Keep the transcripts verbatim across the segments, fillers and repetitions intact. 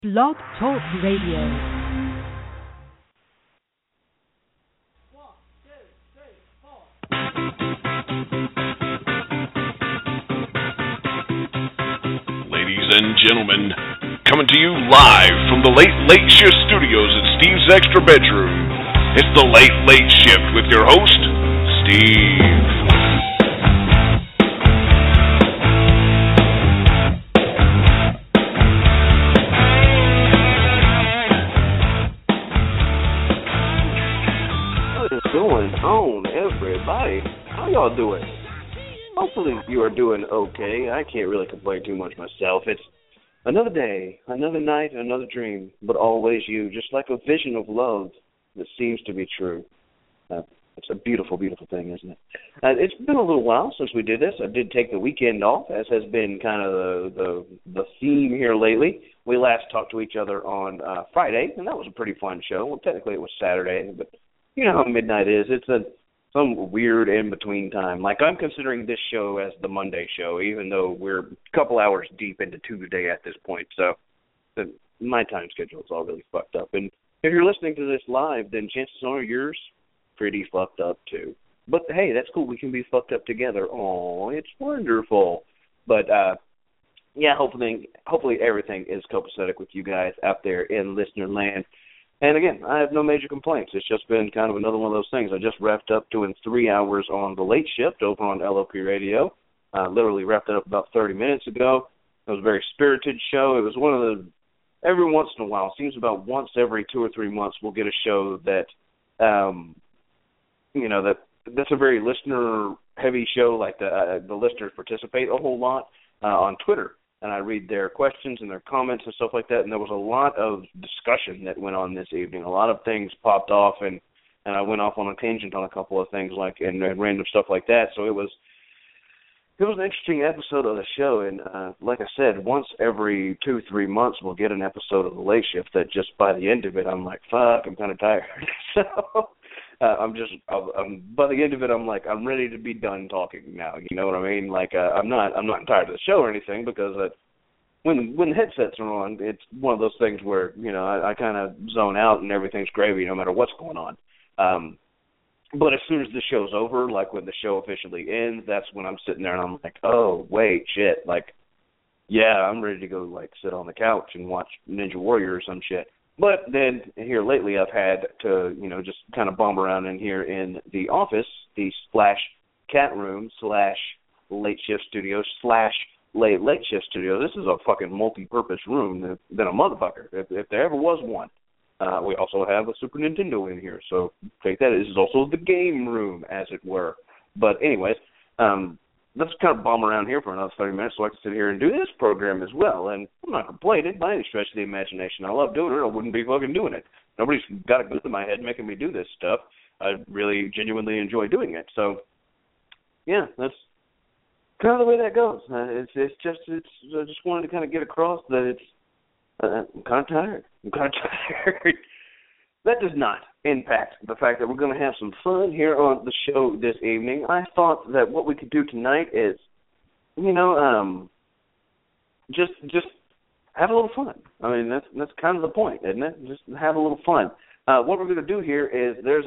Blog Talk Radio. Ladies and gentlemen, coming to you live from the Late Late Shift Studios at Steve's Extra Bedroom, it's the Late Late Shift with your host, Steve. What is going on, everybody? How y'all doing? Hopefully you are doing okay. I can't really complain too much myself. It's another day, another night, another dream, but always you, just like a vision of love that seems to be true. Uh, it's a beautiful, beautiful thing, isn't it? Uh, it's been a little while since we did this. I did take the weekend off, as has been kind of the the, the theme here lately. We last talked to each other on uh, Friday, and that was a pretty fun show. Well, technically it was Saturday, but you know how midnight is. It's a some weird in-between time. Like, I'm considering this show as the Monday show, even though we're a couple hours deep into Tuesday at this point. So the, my time schedule is all really fucked up. And if you're listening to this live, then chances are yours pretty fucked up too. But, hey, that's cool. We can be fucked up together. Oh, it's wonderful. But, uh, yeah, hopefully, hopefully everything is copacetic with you guys out there in listener land. And again, I have no major complaints. It's just been kind of another one of those things. I just wrapped up doing three hours on the late shift over on L O P Radio. Uh, literally wrapped it up about thirty minutes ago. It was a very spirited show. It was one of the, every once in a while, it seems about once every two or three months, we'll get a show that, um, you know, that that's a very listener-heavy show. Like the, uh, the listeners participate a whole lot uh, on Twitter. And I read their questions and their comments and stuff like that, and there was a lot of discussion that went on this evening. A lot of things popped off, and, and I went off on a tangent on a couple of things, like and, and random stuff like that. So it was it was an interesting episode of the show, and uh, like I said, once every two, three months we'll get an episode of the Late Shift that just by the end of it, I'm like, fuck, I'm kind of tired. so uh, I'm just, I'm, by the end of it, I'm like, I'm ready to be done talking now. You know what I mean? Like, uh, I'm not, I'm not tired of the show or anything, because uh, when when the headsets are on, it's one of those things where, you know, I, I kind of zone out and everything's gravy no matter what's going on. Um, but as soon as the show's over, like when the show officially ends, that's when I'm sitting there and I'm like, oh, wait, shit. Like, yeah, I'm ready to go, like, sit on the couch and watch Ninja Warrior or some shit. But then here lately I've had to, you know, just kind of bomb around in here in the office, the Splash Cat Room slash Late Shift Studio slash Late Late Shift Studio. This is a fucking multi-purpose room than a motherfucker, if, if there ever was one. Uh, we also have a Super Nintendo in here, so take that. This is also the game room, as it were. But anyways, um, let's kind of bomb around here for another thirty minutes so I can sit here and do this program as well. And I'm not complaining by any stretch of the imagination. I love doing it. I wouldn't be fucking doing it. Nobody's got a gun to my head making me do this stuff. I really genuinely enjoy doing it. So, yeah, that's kind of the way that goes. Uh, it's it's just it's I just wanted to kind of get across that it's uh, I'm kind of tired. I'm kind of tired. That does not impact the fact that we're going to have some fun here on the show this evening. I thought that what we could do tonight is, you know, um, just just have a little fun. I mean, that's that's kind of the point, isn't it? Just have a little fun. Uh, what we're going to do here is there's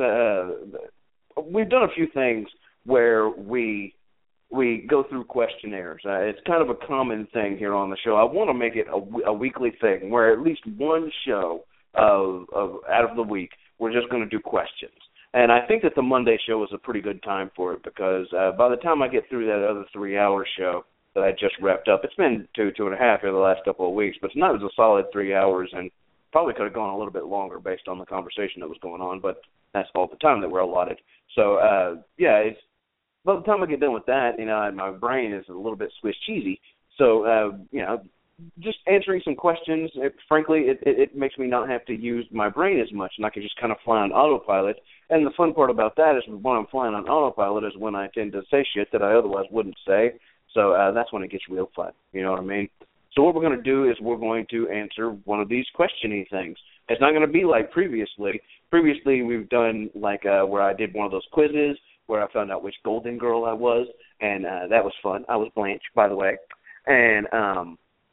a we've done a few things where we we go through questionnaires. Uh, it's kind of a common thing here on the show. I want to make it a, a weekly thing where at least one show of, of out of the week we're just going to do questions. And I think that the Monday show is a pretty good time for it, because uh, by the time I get through that other three-hour show that I just wrapped up, it's been two, two and a half here the last couple of weeks, but tonight was a solid three hours and probably could have gone a little bit longer based on the conversation that was going on, but that's all the time that we're allotted. So, uh, yeah, it's by the time I get done with that, you know, my brain is a little bit Swiss cheesy. So, uh, you know, just answering some questions, it, frankly, it, it, it makes me not have to use my brain as much, and I can just kind of fly on autopilot. And the fun part about that is when I'm flying on autopilot is when I tend to say shit that I otherwise wouldn't say. So uh, that's when it gets real fun. You know what I mean? So what we're going to do is we're going to answer one of these questioning things. It's not going to be like previously. Previously, we've done like uh, where I did one of those quizzes where I found out which Golden Girl I was, and uh, that was fun. I was Blanche, by the way. And um,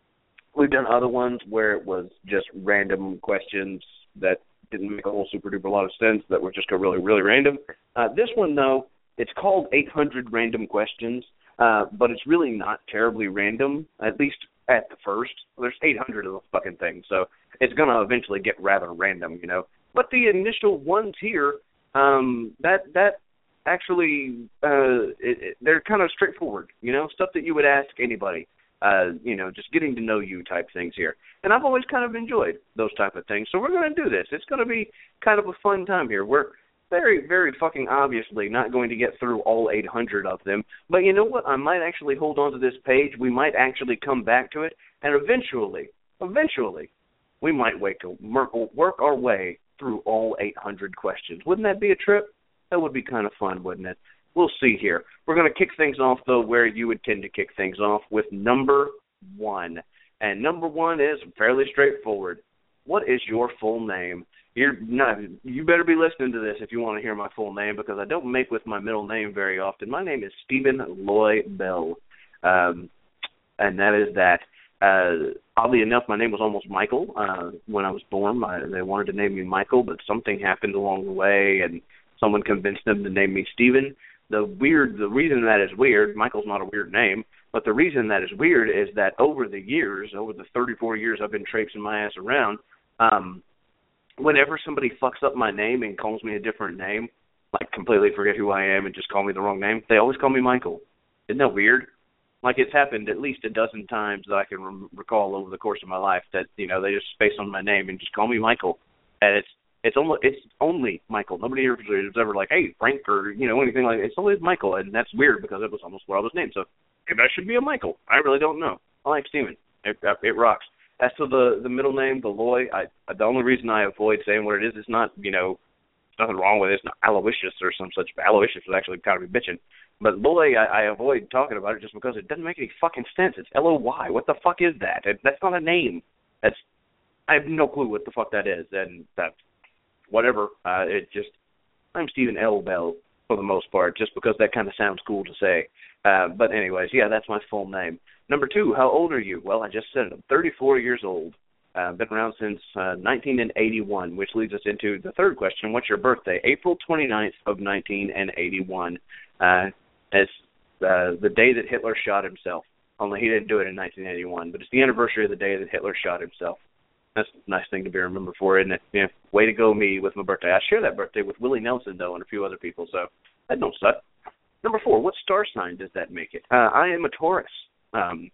We've done other ones where it was just random questions that didn't make a whole super duper lot of sense, that were just go really, really random. Uh, this one, though, it's called eight hundred Random Questions, uh, but it's really not terribly random, at least at the first. There's eight hundred of the fucking things, so it's going to eventually get rather random, you know. But the initial ones here, um, that that actually, uh, it, it, they're kind of straightforward, you know, stuff that you would ask anybody, uh, you know, just getting to know you type things here. And I've always kind of enjoyed those type of things, so we're going to do this. It's going to be kind of a fun time here. We're very, very fucking obviously not going to get through all eight hundred of them, but you know what? I might actually hold on to this page. We might actually come back to it, and eventually, eventually, we might wake, work our way through all eight hundred questions. Wouldn't that be a trip? That would be kind of fun, wouldn't it? We'll see here. We're going to kick things off, though, where you would tend to kick things off, with number one. And number one is fairly straightforward. What is your full name? You're not, you better be listening to this if you want to hear my full name, because I don't make with my middle name very often. My name is Stephen Loy Bell, um, and that is that. Uh, oddly enough, my name was almost Michael uh, when I was born. I, they wanted to name me Michael, but something happened along the way, and someone convinced them to name me Stephen. The weird, the reason that is weird, Michael's not a weird name, but the reason that is weird is that over the years, over the thirty-four years I've been traipsing my ass around, um, whenever somebody fucks up my name and calls me a different name, like completely forget who I am and just call me the wrong name, they always call me Michael. Isn't that weird? Like, it's happened at least a dozen times that I can re- recall over the course of my life that, you know, they just space on my name and just call me Michael. And it's it's only, it's only Michael. Nobody ever is ever like, hey, Frank, or, you know, anything like that. It's always Michael, and that's weird because it was almost what I was named. So maybe I should be a Michael. I really don't know. I like Steven. It, it rocks. As to the, the middle name, the Loy, I, the only reason I avoid saying what it is, it's not, you know, there's nothing wrong with it. It's not Aloysius or some such. Aloysius would actually kind of be bitching. But Loy, I, I avoid talking about it just because it doesn't make any fucking sense. It's L O Y. What the fuck is that? It, that's not a name. That's, I have no clue what the fuck that is. And that, whatever, uh, it just, I'm Stephen L. Bell for the most part, just because that kind of sounds cool to say. Uh, but anyways, yeah, that's my full name. Number two, how old are you? Well, I just said it. I'm thirty-four years old. I've uh, been around since uh, nineteen eighty-one, which leads us into the third question. What's your birthday? April twenty-ninth of nineteen eighty-one. Uh, it's uh, the day that Hitler shot himself. Only he didn't do it in nineteen eighty-one, but it's the anniversary of the day that Hitler shot himself. That's a nice thing to be remembered for, isn't it? Yeah, way to go me with my birthday. I share that birthday with Willie Nelson, though, and a few other people, so that don't suck. Number four, what star sign does that make it? Uh, I am a Taurus. Um,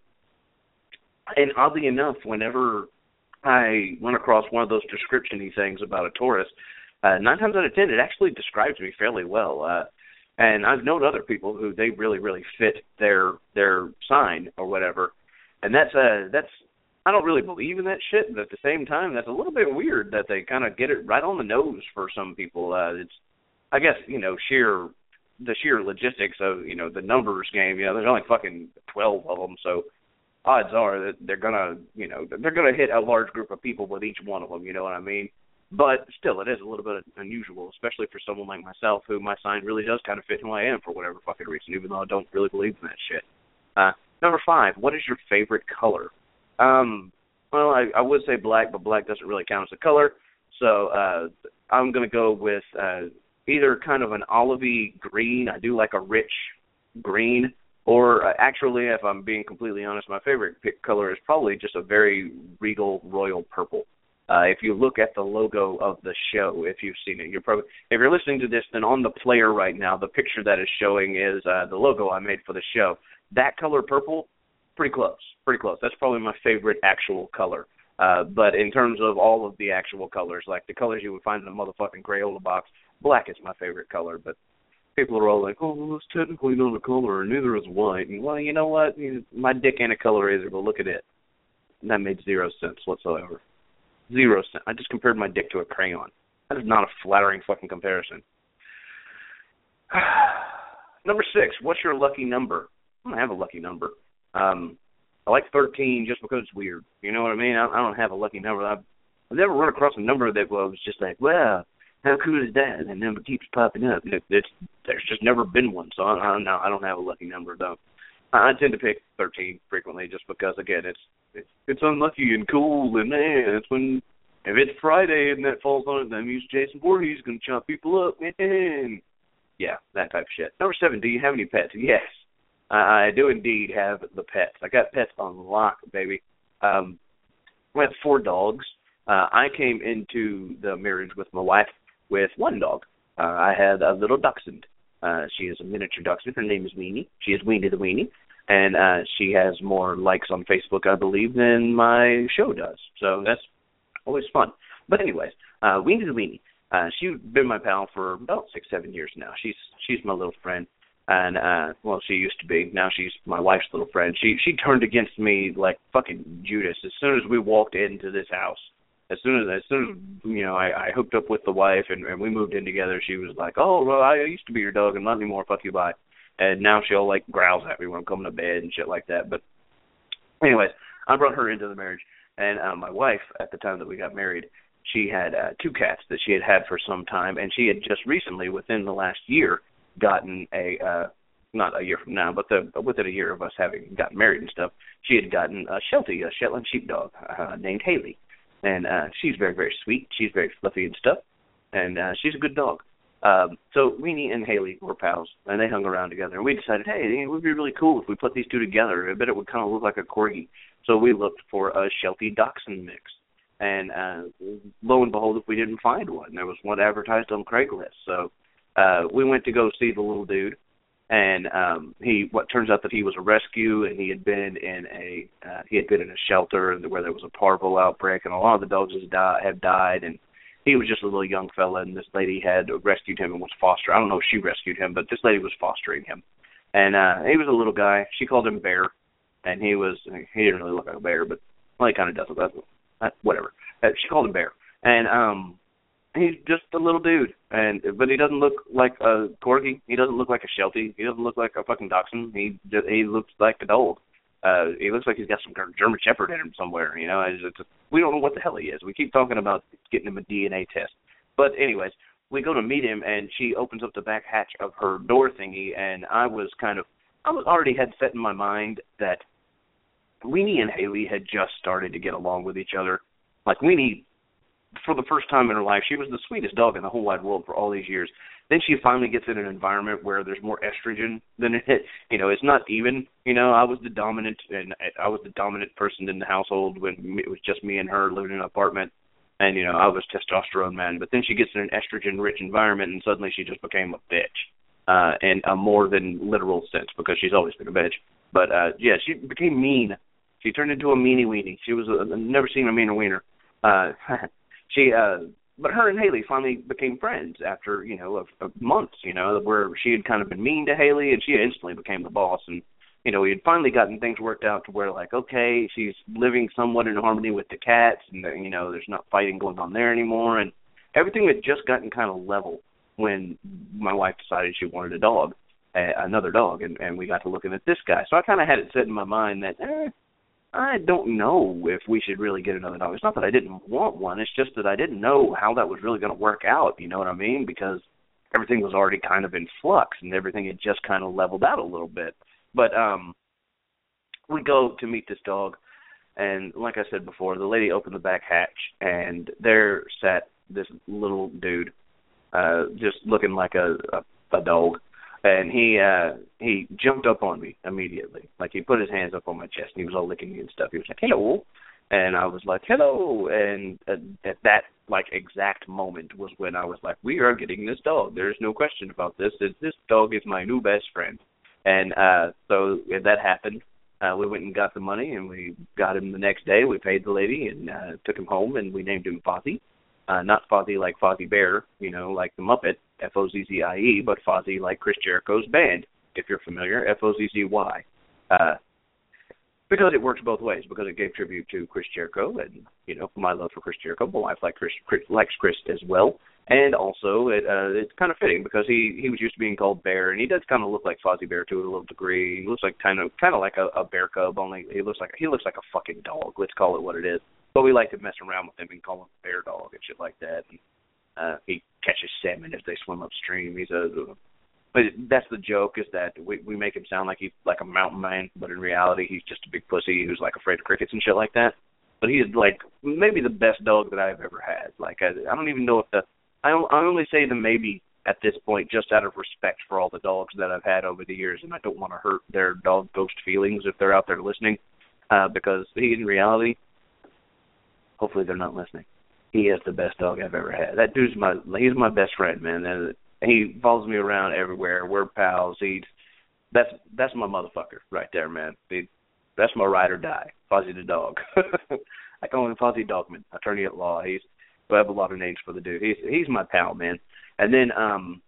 and oddly enough, whenever I went across one of those description-y things about a Taurus, uh, nine times out of ten, it actually describes me fairly well. Uh, and I've known other people who they really, really fit their their sign or whatever. And that's uh, that's I don't really believe in that shit, but at the same time, that's a little bit weird that they kind of get it right on the nose for some people. Uh, it's, I guess, you know, sheer the sheer logistics of, you know, the numbers game. You know, there's only fucking twelve of them, so odds are that they're gonna, you know, they're gonna hit a large group of people with each one of them. You know what I mean? But still, it is a little bit unusual, especially for someone like myself, who my sign really does kind of fit who I am for whatever fucking reason, even though I don't really believe in that shit. Uh, number five, what is your favorite color? Um, well, I, I would say black, but black doesn't really count as a color, so uh, I'm going to go with uh, either kind of an olivey green. I do like a rich green, or uh, actually, if I'm being completely honest, my favorite pick color is probably just a very regal royal purple. Uh, if you look at the logo of the show, if you've seen it, you're probably, if you're listening to this, then on the player right now, the picture that is showing is uh, the logo I made for the show. That color purple, pretty close, pretty close. That's probably my favorite actual color. Uh, but in terms of all of the actual colors, like the colors you would find in a motherfucking Crayola box, black is my favorite color. But people are all like, oh, well, it's technically not a color, and neither is white. And, well, you know what? My dick ain't a colorizer, but look at it. And that made zero sense whatsoever. Zero sense. I just compared my dick to a crayon. That is not a flattering fucking comparison. Number six, what's your lucky number? I don't have a lucky number. Um, I like thirteen just because it's weird. You know what I mean? I, I don't have a lucky number. I've, I've never run across a number that was just like, well, how cool is that? And the number keeps popping up. It, it's, there's just never been one, so I, I don't know. I don't have a lucky number, though. I tend to pick thirteen frequently just because, again, it's it's, it's unlucky and cool, and man, it's when, if it's Friday and that falls on it, that means Jason Voorhees is going to chop people up, man. Yeah, that type of shit. Number seven, do you have any pets? Yes, I, I do indeed have the pets. I got pets on lock, baby. Um, we have four dogs. Uh, I came into the marriage with my wife with one dog. Uh, I had a little dachshund. Uh, she is a miniature dachshund. Her name is Weenie. She is Weenie the Weenie. And uh, she has more likes on Facebook, I believe, than my show does. So that's always fun. But anyways, uh, Weenie the Weenie. Uh, she's been my pal for about six, seven years now. She's she's my little friend. And, uh, well, she used to be. Now she's my wife's little friend. She she turned against me like fucking Judas as soon as we walked into this house. As soon as, as soon as you know, I, I hooked up with the wife and, and we moved in together, she was like, oh, well, I used to be your dog and not anymore, fuck you, bye. And now she'll, like, growls at me when I'm coming to bed and shit like that. But anyways, I brought her into the marriage. And uh, my wife, at the time that we got married, she had uh, two cats that she had had for some time. And she had just recently, within the last year, gotten a, uh, not a year from now, but the, within a year of us having gotten married and stuff, she had gotten a Sheltie, a Shetland sheepdog uh, named Haley. And uh, she's very, very sweet. She's very fluffy and stuff. And uh, she's a good dog. Um, so Weenie and Haley were pals, and they hung around together. And we decided, hey, it would be really cool if we put these two together. I bet it would kind of look like a corgi. So we looked for a Sheltie Dachshund mix. And uh, lo and behold, if we didn't find one, there was one advertised on Craigslist. So uh, we went to go see the little dude. And um, he, what turns out that he was a rescue, and he had been in a, uh, he had been in a shelter where there was a parvo outbreak, and a lot of the dogs had died, have died, and he was just a little young fella, and this lady had rescued him and was fostering. I don't know if she rescued him, but this lady was fostering him, and uh, he was a little guy. She called him Bear, and he was, he didn't really look like a bear, but well, he kind of does look like, uh, whatever. Uh, she called him Bear, and um. He's just a little dude, and but he doesn't look like a corgi. He doesn't look like a Sheltie. He doesn't look like a fucking dachshund. He just, he looks like a dog. Uh, he looks like he's got some German Shepherd in him somewhere. You know, it's, it's, we don't know what the hell he is. We keep talking about getting him a D N A test. But anyways, we go to meet him, and she opens up the back hatch of her door thingy, and I was kind of, I was already had set in my mind that Weenie and Haley had just started to get along with each other. Like Weenie, for the first time in her life, she was the sweetest dog in the whole wide world for all these years. Then she finally gets in an environment where there's more estrogen than it, you know, it's not even, you know, I was the dominant, and I was the dominant person in the household when it was just me and her living in an apartment, and, you know, I was testosterone man. But then she gets in an estrogen-rich environment, and suddenly she just became a bitch, uh, in a more than literal sense, because she's always been a bitch. But, uh, yeah, she became mean. She turned into a meanie weenie. She was a, I've never seen a meaner wiener. Uh, She, uh, but her and Haley finally became friends after, you know, a, a months, you know, where she had kind of been mean to Haley, and she instantly became the boss. And, you know, we had finally gotten things worked out to where, like, okay, she's living somewhat in harmony with the cats, and, you know, there's not fighting going on there anymore. And everything had just gotten kind of level when my wife decided she wanted a dog, uh, another dog, and, and we got to looking at this guy. So I kind of had it set in my mind that, eh, I don't know if we should really get another dog. It's not that I didn't want one. It's just that I didn't know how that was really going to work out, you know what I mean? Because everything was already kind of in flux, and everything had just kind of leveled out a little bit. But um, we go to meet this dog, and like I said before, the lady opened the back hatch, and there sat this little dude, uh, just looking like a, a, a dog. And he uh, he jumped up on me immediately. Like, he put his hands up on my chest, and he was all licking me and stuff. He was like, hello. And I was like, hello. And at, at that, like, exact moment was when I was like, we are getting this dog. There's no question about this. This dog is my new best friend. And uh, so that happened. Uh, we went and got the money, and we got him the next day. We paid the lady and uh, took him home, and we named him Fozzie. Uh, not Fozzie like Fozzie Bear, you know, like the Muppet, F O Z Z I E, but Fozzie like Chris Jericho's band, if you're familiar, F O Z Z Y. Uh, because it works both ways, because it gave tribute to Chris Jericho, and, you know, my love for Chris Jericho. My wife like Chris, Chris, likes Chris as well. And also, it, uh, it's kind of fitting, because he, he was used to being called Bear, and he does kind of look like Fozzie Bear to a little degree. He looks like kind of kind of like a, a bear cub, only he looks like he looks like a fucking dog. Let's call it what it is. But we like to mess around with him and call him Bear Dog and shit like that. And, uh, he catches salmon as they swim upstream. He's a but that's the joke, is that we we make him sound like he's like a mountain man, but in reality he's just a big pussy who's like afraid of crickets and shit like that. But he's like maybe the best dog that I've ever had. Like I, I don't even know if the I I only say the maybe at this point just out of respect for all the dogs that I've had over the years, and I don't want to hurt their dog ghost feelings if they're out there listening, uh, because he in reality, hopefully they're not listening. He is the best dog I've ever had. That dude's my he's my best friend, man. And he follows me around everywhere. We're pals. He's that's that's my motherfucker right there, man. He, that's my ride or die, Fozzie the dog. I call him Fozzie Dogman, attorney at law. He's I have a lot of names for the dude. He's he's my pal, man. And then um,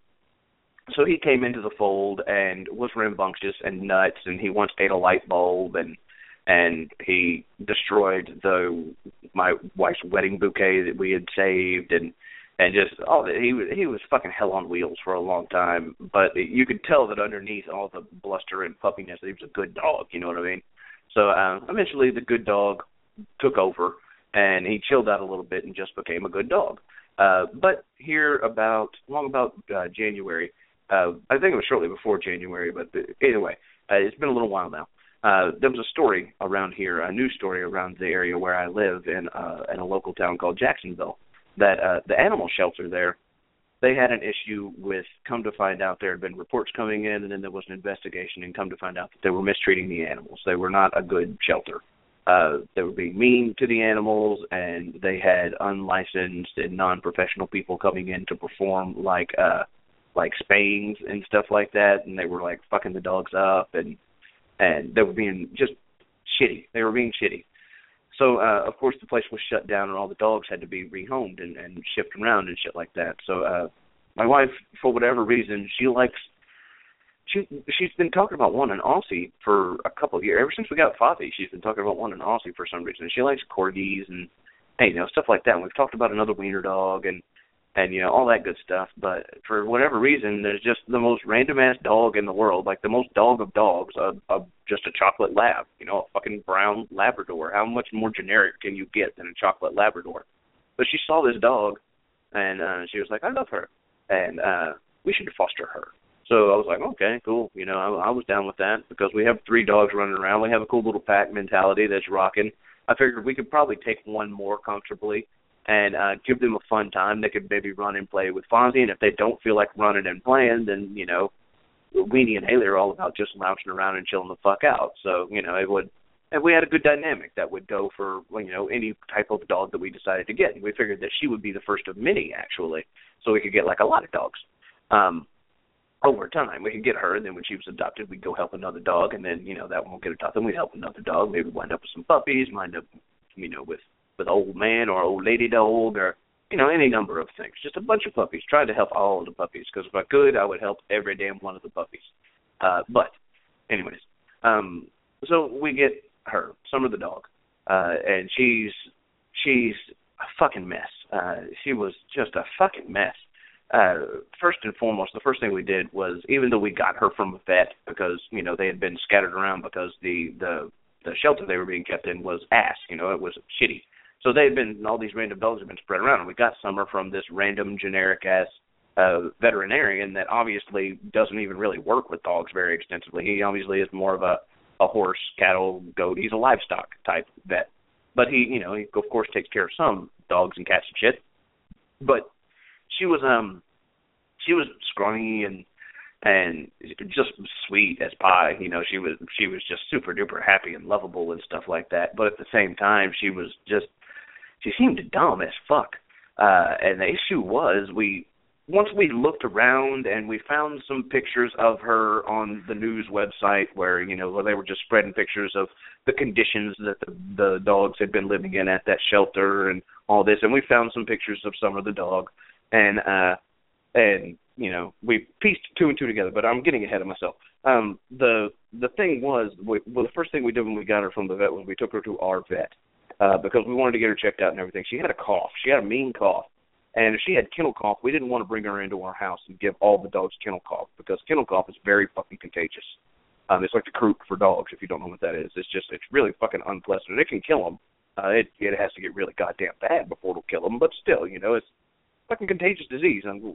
so he came into the fold and was rambunctious and nuts, and he once ate a light bulb, and and he destroyed the my wife's wedding bouquet that we had saved, and and just all that. He was he was fucking hell on wheels for a long time, but you could tell that underneath all the bluster and puppiness, he was a good dog. You know what I mean? So uh, eventually, the good dog took over, and he chilled out a little bit and just became a good dog. Uh, but here about, long about uh, January, uh, I think it was shortly before January, but anyway, uh, it's been a little while now. Uh, there was a story around here, a news story around the area where I live in, uh, in a local town called Jacksonville, that uh, the animal shelter there, they had an issue with, come to find out there had been reports coming in, and then there was an investigation, and come to find out that they were mistreating the animals. They were not a good shelter. Uh, they were being mean to the animals, and they had unlicensed and non-professional people coming in to perform like uh, like spayings and stuff like that, and they were like fucking the dogs up, and and they were being just shitty. They were being shitty. So uh, of course the place was shut down, and all the dogs had to be rehomed and, and shipped around and shit like that. So uh, my wife, for whatever reason, she likes. She, she's been talking about wanting an Aussie for a couple of years. Ever since we got Fozzie, she's been talking about wanting an Aussie for some reason. She likes corgis and, hey, you know, stuff like that. And we've talked about another wiener dog and, and, you know, all that good stuff. But for whatever reason, there's just the most random-ass dog in the world, like the most dog of dogs, uh, uh, just a chocolate lab, you know, a fucking brown Labrador. How much more generic can you get than a chocolate Labrador? But she saw this dog, and uh, she was like, I love her, and uh, we should foster her. So I was like, okay, cool. You know, I, I was down with that because we have three dogs running around. We have a cool little pack mentality that's rocking. I figured we could probably take one more comfortably and uh, give them a fun time. They could maybe run and play with Fonzie, and if they don't feel like running and playing, then, you know, Weenie and Haley are all about just lounging around and chilling the fuck out. So, you know, it would, and we had a good dynamic that would go for, you know, any type of dog that we decided to get. And we figured that she would be the first of many, actually, so we could get, like, a lot of dogs. Um Over time, we could get her, and then when she was adopted, we'd go help another dog, and then, you know, that won't get adopted, we'd help another dog, maybe wind up with some puppies, wind up, you know, with, with old man or old lady dog, or, you know, any number of things. Just a bunch of puppies, trying to help all of the puppies, because if I could, I would help every damn one of the puppies. Uh, but, anyways, um, so we get her, Summer the dog, uh, and she's, she's a fucking mess. Uh, she was just a fucking mess. Uh, first and foremost, the first thing we did was, even though we got her from a vet because, you know, they had been scattered around because the, the, the shelter they were being kept in was ass, you know, it was shitty. So they had been, all these random dogs had been spread around, and we got Summer from this random generic-ass uh, veterinarian that obviously doesn't even really work with dogs very extensively. He obviously is more of a, a horse, cattle, goat. He's a livestock type vet. But he, you know, he, of course, takes care of some dogs and cats and shit. But She was um, she was scrawny and and just sweet as pie. You know, she was she was just super duper happy and lovable and stuff like that. But at the same time, she was just she seemed dumb as fuck. Uh, and the issue was we once we looked around and we found some pictures of her on the news website where, you know, where they were just spreading pictures of the conditions that the, the dogs had been living in at that shelter and all this. And we found some pictures of Summer the dog. And, uh, and you know, we pieced two and two together, but I'm getting ahead of myself. Um, the the thing was, we, well, the first thing we did when we got her from the vet was we took her to our vet uh, because we wanted to get her checked out and everything. She had a cough. She had a mean cough. And if she had kennel cough, we didn't want to bring her into our house and give all the dogs kennel cough because kennel cough is very fucking contagious. Um, it's like the croup for dogs, if you don't know what that is. It's just, it's really fucking unpleasant. It can kill them. Uh, it, it has to get really goddamn bad before it'll kill them, but still, you know, it's fucking contagious disease. And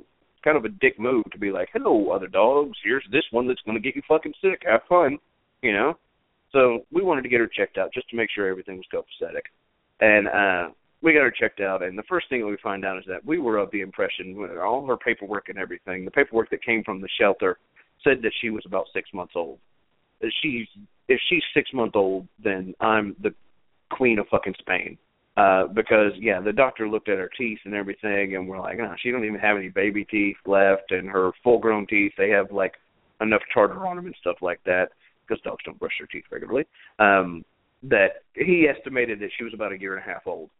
kind of a dick move to be like, hello, other dogs, here's this one that's going to get you fucking sick. Have fun, you know? So we wanted to get her checked out just to make sure everything was copacetic. And uh, we got her checked out, and the first thing that we find out is that we were of the impression, all her paperwork and everything, the paperwork that came from the shelter said that she was about six months old. If she's, if she's six months old, then I'm the queen of fucking Spain. Uh, because, yeah, the doctor looked at her teeth and everything, and we're like, oh, she don't even have any baby teeth left, and her full-grown teeth, they have, like, enough tartar on them and stuff like that, because dogs don't brush their teeth regularly, um, that he estimated that she was about a year and a half old.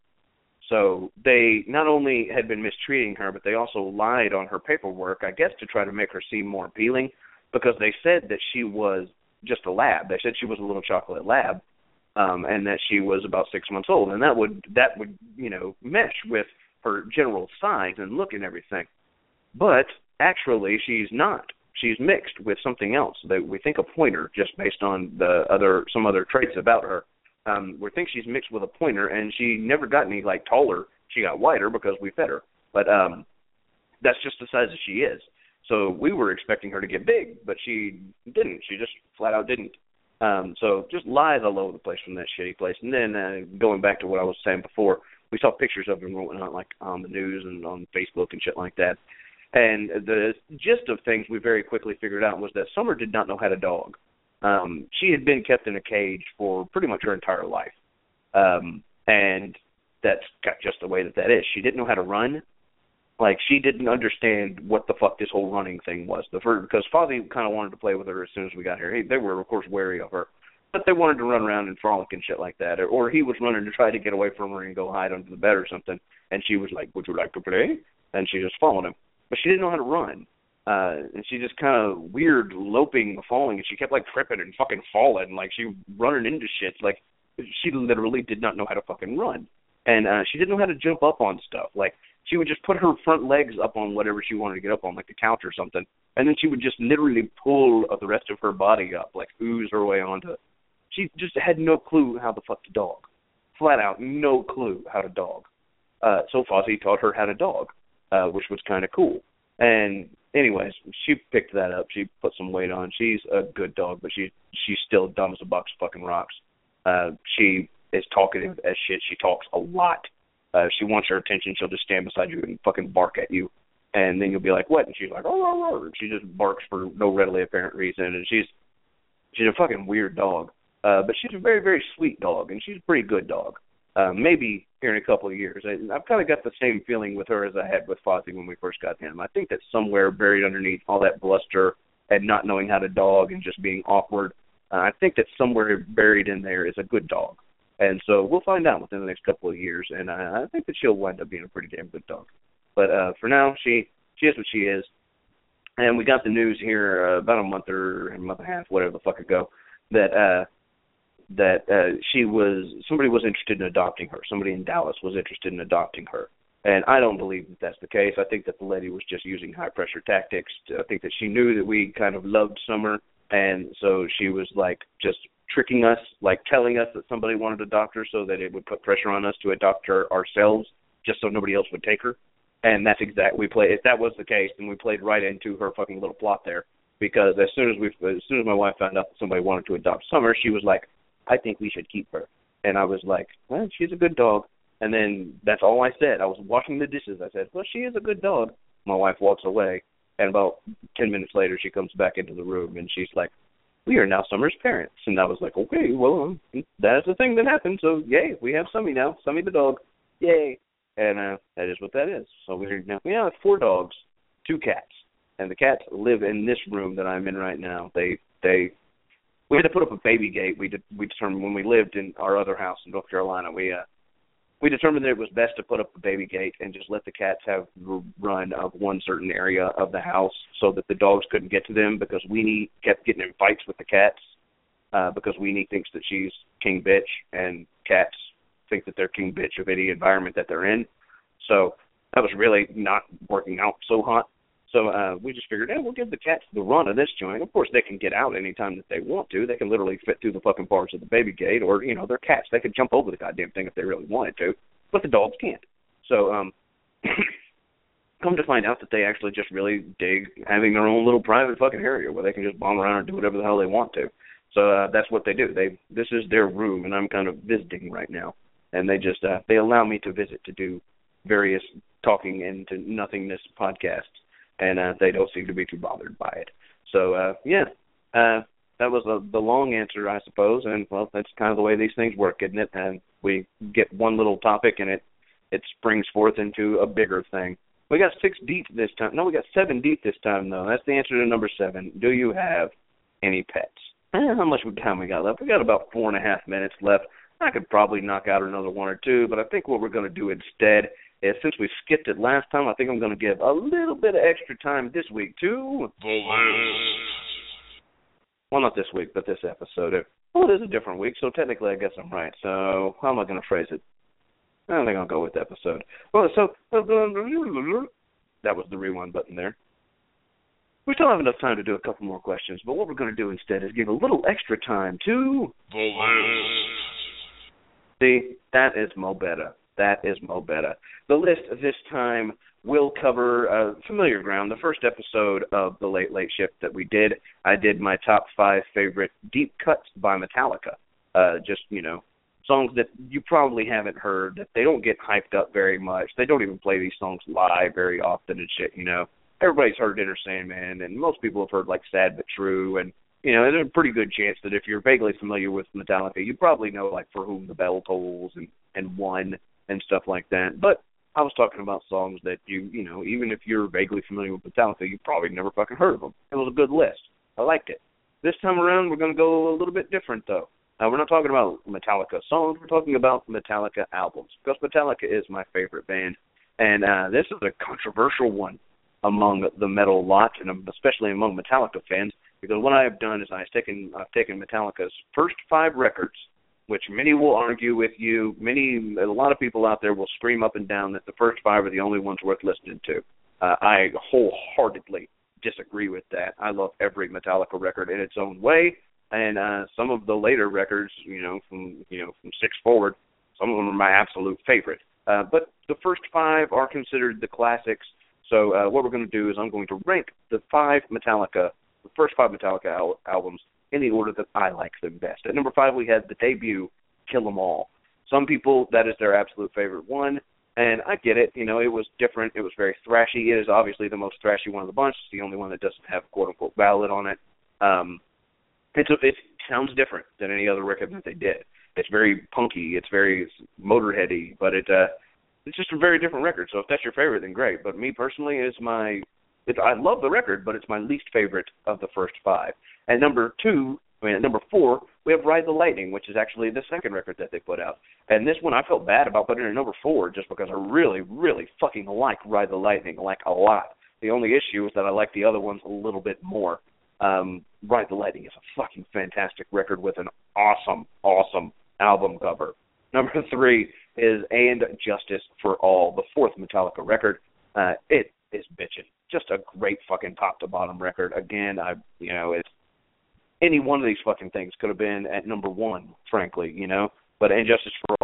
So they not only had been mistreating her, but they also lied on her paperwork, I guess to try to make her seem more appealing, because they said that she was just a lab. They said she was a little chocolate lab. Um, and that she was about six months old, and that would that would you know mesh with her general size and look and everything. But actually, she's not. She's mixed with something else that we think a pointer, just based on the other some other traits about her. Um, we think she's mixed with a pointer, and she never got any like taller. She got wider because we fed her, but um, that's just the size that she is. So we were expecting her to get big, but she didn't. She just flat out didn't. Um, so just lies all over the place from that shitty place. And then uh, going back to what I was saying before, we saw pictures of her and whatnot, like on the news and on Facebook and shit like that. And the gist of things we very quickly figured out was that Summer did not know how to dog. Um, she had been kept in a cage for pretty much her entire life. Um, and that's just the way that that is. She didn't know how to run. Like, she didn't understand what the fuck this whole running thing was. The first, because Fozzie kind of wanted to play with her as soon as we got here. He, they were, of course, wary of her. But they wanted to run around and frolic and shit like that. Or, or he was running to try to get away from her and go hide under the bed or something. And she was like, would you like to play? And she just followed him. But she didn't know how to run. Uh, and she just kind of weird loping, falling. And she kept, like, tripping and fucking falling. Like, she running into shit. Like, she literally did not know how to fucking run. And uh, she didn't know how to jump up on stuff. Like, she would just put her front legs up on whatever she wanted to get up on, like the couch or something, and then she would just literally pull the rest of her body up, like ooze her way onto it. She just had no clue how the fuck to dog. Flat out, no clue how to dog. Uh, so Fozzie taught her how to dog, uh, which was kind of cool. And anyways, she picked that up. She put some weight on. She's a good dog, but she she's still dumb as a box of fucking rocks. Uh, she is talkative as shit. She talks a lot. Uh, if she wants your attention, she'll just stand beside you and fucking bark at you. And then you'll be like, what? And she's like, oh, oh, oh. And she just barks for no readily apparent reason. And she's she's a fucking weird dog. Uh, but she's a very, very sweet dog, and she's a pretty good dog. Uh, maybe here in a couple of years. I, I've kind of got the same feeling with her as I had with Fozzie when we first got him. I think that somewhere buried underneath all that bluster and not knowing how to dog and just being awkward, uh, I think that somewhere buried in there is a good dog. And so we'll find out within the next couple of years, and I, I think that she'll wind up being a pretty damn good dog. But uh, for now, she she is what she is. And we got the news here uh, about a month or a month and a half, whatever the fuck ago, that uh, that uh, she was somebody was interested in adopting her. Somebody in Dallas was interested in adopting her. And I don't believe that that's the case. I think that the lady was just using high-pressure tactics. I think that she knew that we kind of loved Summer, and so she was, like, just tricking us, like telling us that somebody wanted to adopt her so that it would put pressure on us to adopt her ourselves just so nobody else would take her. And that's exactly, we played, if that was the case, then we played right into her fucking little plot there. Because as soon as we, as soon as my wife found out that somebody wanted to adopt Summer, she was like, I think we should keep her. And I was like, well, she's a good dog. And then that's all I said. I was washing the dishes. I said, well, she is a good dog. My wife walks away, and about ten minutes later, she comes back into the room, and she's like, we are now Summer's parents. And I was like, okay, well, that's the thing that happened. So, yay, we have Summy now. Summy the dog. Yay. And uh, that is what that is. So we're now, we have four dogs, two cats. And the cats live in this room that I'm in right now. They, they, we had to put up a baby gate. We did, we determined when we lived in our other house in North Carolina, we, uh, we determined that it was best to put up a baby gate and just let the cats have the run of one certain area of the house so that the dogs couldn't get to them, because Weenie kept getting in fights with the cats uh, because Weenie thinks that she's king bitch, and cats think that they're king bitch of any environment that they're in. So that was really not working out so hot. So uh, we just figured, hey, we'll give the cats the run of this joint. Of course, they can get out anytime that they want to. They can literally fit through the fucking bars of the baby gate, or, you know, they're cats. They could jump over the goddamn thing if they really wanted to, but the dogs can't. So um, come to find out that they actually just really dig having their own little private fucking area where they can just bomb around and do whatever the hell they want to. So uh, that's what they do. They This is their room, and I'm kind of visiting right now. And they just, uh, they allow me to visit to do various talking into nothingness podcasts, and uh, they don't seem to be too bothered by it. So, uh, yeah, uh, that was a, the long answer, I suppose, and, well, that's kind of the way these things work, isn't it? And we get one little topic, and it, it springs forth into a bigger thing. We got six deep this time. No, we got seven deep this time, though. That's the answer to number seven. Do you have any pets? Eh, how much time we got left? We got about four and a half minutes left. I could probably knock out another one or two, but I think what we're going to do instead is, since we skipped it last time, I think I'm going to give a little bit of extra time this week to the list. Well, not this week, but this episode. Well, it is a different week, so technically I guess I'm right. So how am I going to phrase it? I think I'll go with the episode. Well, so that was the rewind button there. We still have enough time to do a couple more questions, but what we're going to do instead is give a little extra time to the list. See, that is Mo Betta. That is Mo Betta. The list this time will cover uh, familiar ground. The first episode of The Late Late Shift that we did, I did my top five favorite deep cuts by Metallica. Uh, just, you know, songs that you probably haven't heard, that they don't get hyped up very much. They don't even play these songs live very often and shit, you know. Everybody's heard Enter Sandman, and most people have heard, like, Sad But True, and you know, there's a pretty good chance that if you're vaguely familiar with Metallica, you probably know, like, For Whom the Bell Tolls and, and One and stuff like that. But I was talking about songs that you, you know, even if you're vaguely familiar with Metallica, you probably never fucking heard of them. It was a good list. I liked it. This time around, we're going to go a little bit different, though. Uh, we're not talking about Metallica songs. We're talking about Metallica albums, because Metallica is my favorite band. And uh, this is a controversial one among the metal lot, and especially among Metallica fans. Because what I have done is I've taken I've taken Metallica's first five records, which many will argue with you. Many, a lot of people out there will scream up and down that the first five are the only ones worth listening to. Uh, I wholeheartedly disagree with that. I love every Metallica record in its own way, and uh, some of the later records, you know, from you know from six forward, some of them are my absolute favorite. Uh, but the first five are considered the classics. So uh, what we're going to do is I'm going to rank the five Metallica. The first five Metallica al- albums in the order that I like them best. At number five, we had the debut, Kill 'Em All. Some people, that is their absolute favorite one, and I get it. You know, it was different. It was very thrashy. It is obviously the most thrashy one of the bunch. It's the only one that doesn't have a quote-unquote ballad on it. Um, it's a, it sounds different than any other record that they did. It's very punky. It's very Motorheady, but it uh, it's just a very different record. So if that's your favorite, then great. But me personally, it's my It, I love the record, but it's my least favorite of the first five. At number two, I mean, at number four, we have Ride the Lightning, which is actually the second record that they put out. And this one, I felt bad about putting it at number four just because I really, really fucking like Ride the Lightning, like a lot. The only issue is that I like the other ones a little bit more. Um, Ride the Lightning is a fucking fantastic record with an awesome, awesome album cover. Number three is And Justice for All, the fourth Metallica record. Uh, it is bitchin'. Just a great fucking top to bottom record. Again, I you know, it's any one of these fucking things could have been at number one, frankly, you know. But And Justice for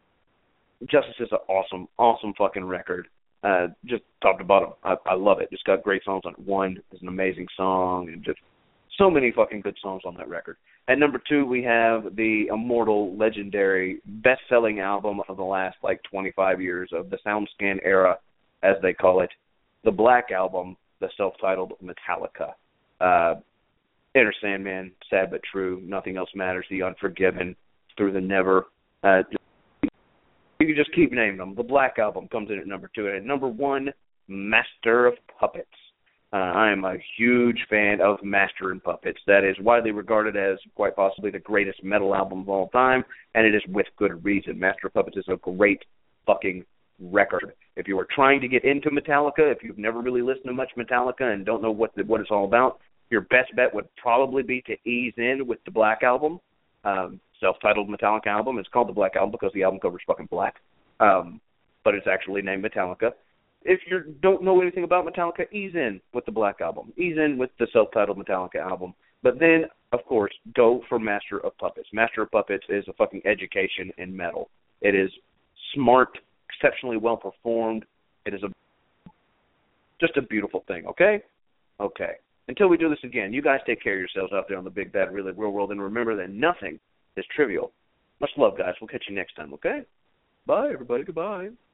All, Justice is an awesome, awesome fucking record. Uh, just top to bottom, I, I love it. It's got great songs on it. One is an amazing song, and just so many fucking good songs on that record. At number two, we have the immortal, legendary, best-selling album of the last like twenty-five years of the SoundScan era, as they call it. The Black Album, the self-titled Metallica. Uh, Enter Sandman, Sad But True, Nothing Else Matters, The Unforgiven, Through the Never. Uh, you can just keep naming them. The Black Album comes in at number two. And at number one, Master of Puppets. Uh, I am a huge fan of Master and Puppets. That is widely regarded as quite possibly the greatest metal album of all time, and it is with good reason. Master of Puppets is a great fucking record. If you are trying to get into Metallica, if you've never really listened to much Metallica and don't know what the, what it's all about, your best bet would probably be to ease in with the Black Album, um, self-titled Metallica album. It's called the Black Album because the album cover is fucking black, um, but it's actually named Metallica. If you don't know anything about Metallica, ease in with the Black Album. Ease in with the self-titled Metallica album. But then, of course, go for Master of Puppets. Master of Puppets is a fucking education in metal. It is smart, exceptionally well performed. It is a Just a beautiful thing, okay? Okay. Until we do this again, you guys take care of yourselves out there on the big, bad, really real world, and remember that nothing is trivial. Much love, guys. We'll catch you next time, okay? Bye, everybody. Goodbye.